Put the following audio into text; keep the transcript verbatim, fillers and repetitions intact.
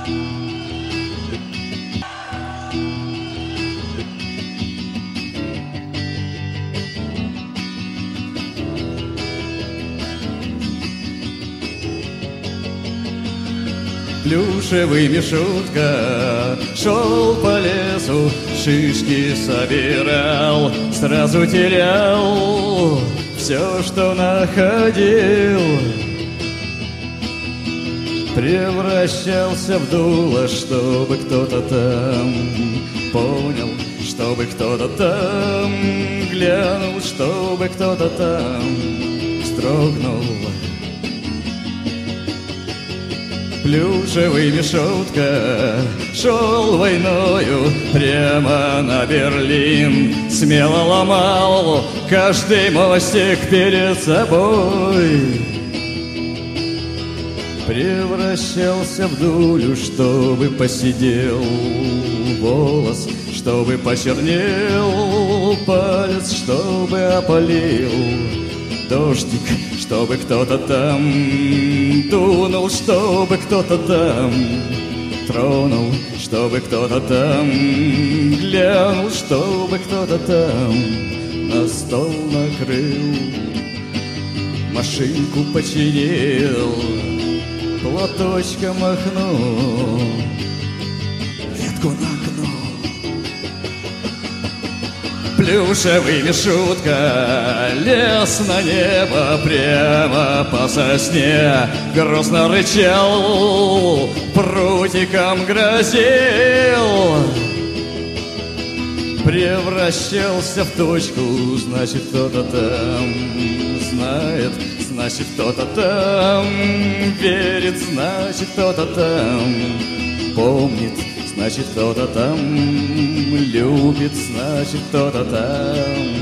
Плюшевый Мишутка шел по лесу, шишки собирал, сразу терял все, что находил. Превращался в дуло, чтобы кто-то там понял, чтобы кто-то там глянул, чтобы кто-то там вздрогнул. Плюшевый Мишутка шел войною прямо на Берлин, смело ломал каждый мостик перед собой. Превращался в дулю, чтобы посидел волос, чтобы почернел палец, чтобы опалил дождик, чтобы кто-то там дунул, чтобы кто-то там тронул, чтобы кто-то там глянул, чтобы кто-то там на стол накрыл, машинку починил, платочком махнул, ветку нагнул. Плюшевый Мишутка лез на небо прямо по сосне, грозно рычал, прутиком грозил. Превращался в точку, значит, кто-то там знает, значит, кто-то там верит, значит, кто-то там помнит, значит, кто-то там любит, значит, кто-то там